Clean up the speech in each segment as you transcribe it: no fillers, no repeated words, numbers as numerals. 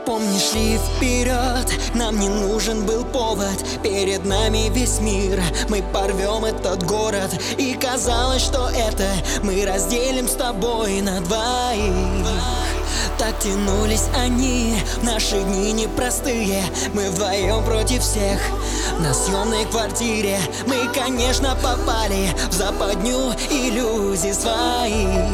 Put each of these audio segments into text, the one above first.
Помнишь ли, вперед нам не нужен был повод. Перед нами весь мир, мы порвем этот город. И казалось, что это мы разделим с тобой на двоих. Так тянулись они, наши дни непростые. Мы вдвоем против всех на съемной квартире. Мы, конечно, попали в западню иллюзий своих.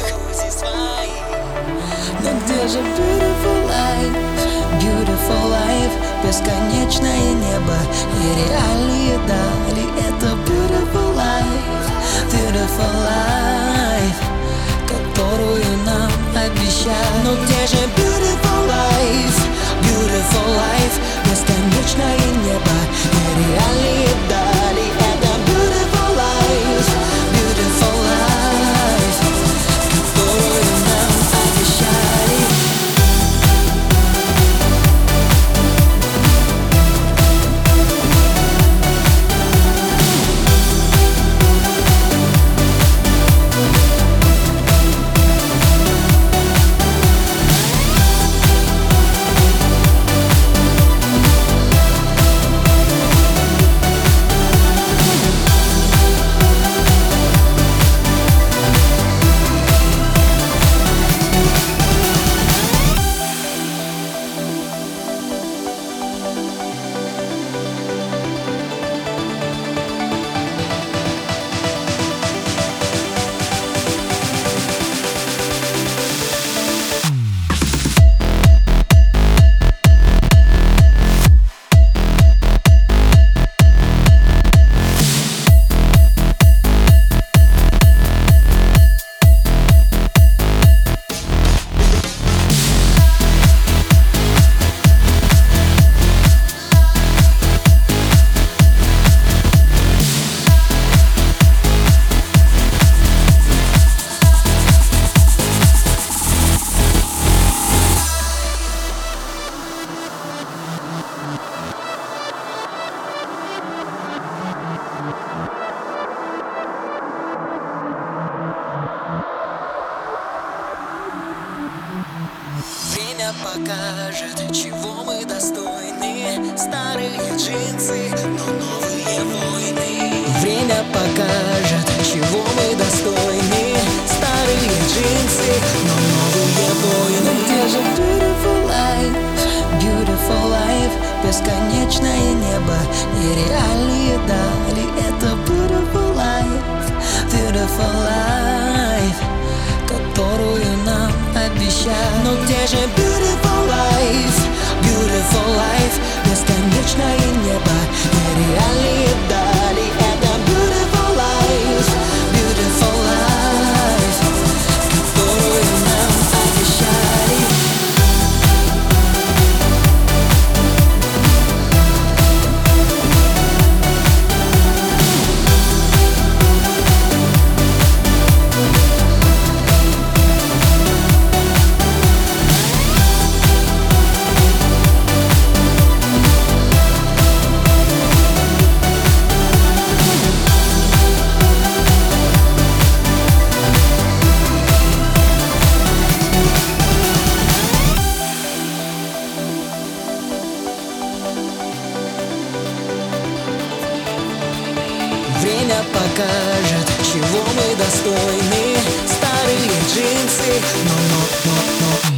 Но где же beautiful life, beautiful life? Бесконечное небо и реальные дали. Это beautiful life, beautiful life, которую нам обещали. Но где же beautiful life, beautiful life? Бесконечное небо и реальные дали. Это beautiful life, beautiful life, которую нам обещали. Время покажет, чего мы достойны. Старые джинсы, но новые войны. Время покажет, чего мы достойны. Старые джинсы, но новые войны. Но где же beautiful life, beautiful life? Бесконечное небо и реальные дали. Это beautiful life, beautiful life, которую нам обещали. Но где же beautiful life, beautiful life? Бесконечное небо и реальные дали. Это beautiful life, beautiful life, которую нам обещали. Время покажет, чего мы достойны. Старые джинсы, но